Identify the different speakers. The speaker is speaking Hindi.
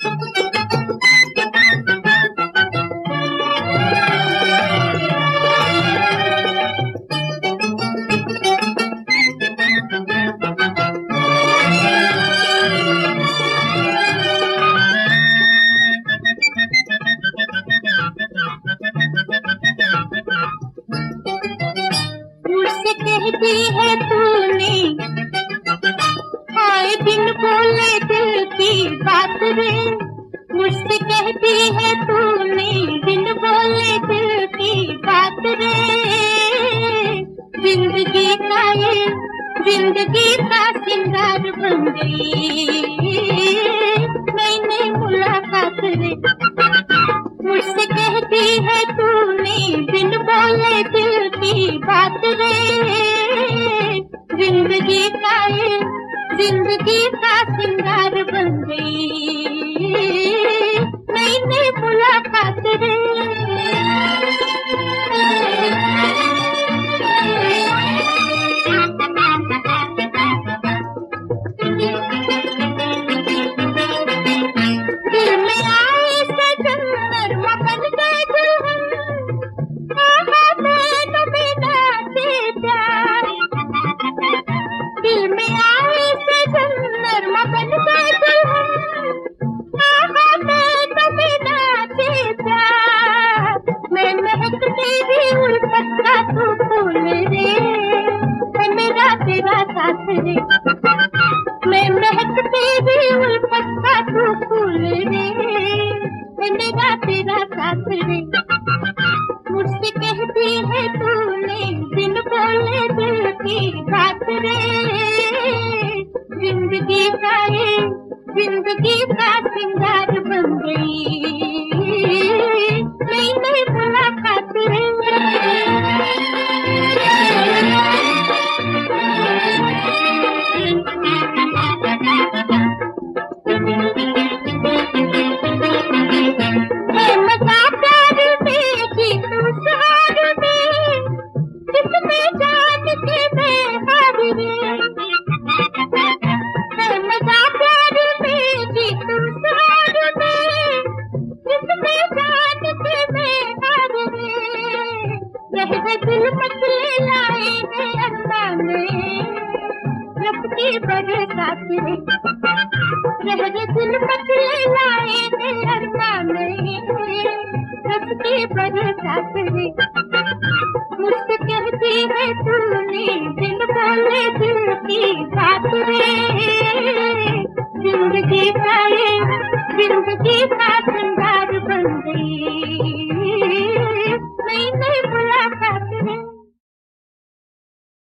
Speaker 1: मुझसे कहती है तूने आए दिन बोले दिल की बात रे। मुझसे कहती है तूने दिन बोले दिल की बात रे। जिंदगी का सिंगार बन गई मैंने मुलाकात रे। मुझसे कहती है तूने दिन बोले दिल की बात रे। जिंदगी का सिंगार बन गई मैंने मुलाकात रे। दिल में आए सजन नरमा बन गए दुल्हन, मैनू बिना से प्यार। दिल में आए सजन नरमा बन गए दुल्हन, मैनू बिना से प्यार। मैं महकती भी उल्फत का तू फूल रे, मेरा तेरा साथ रे। मैं महकती भी उल्फत का तू फूल रे, मेरा तेरा साथ रे। मुझसे कहती है तूने दिन बोले दिल की बात रे। जिंदगी का सिंगार बन गई मैंने मुलाकात रे। दिल मचले लाए हैं अरमान में रब की बरसात रे। दिल मचले लाए हैं अरमान में रब की बरसात रे। मुझसे कहती है तूने दिन बोले दिल की बात रे। जिंदगी का सिंगार बन गई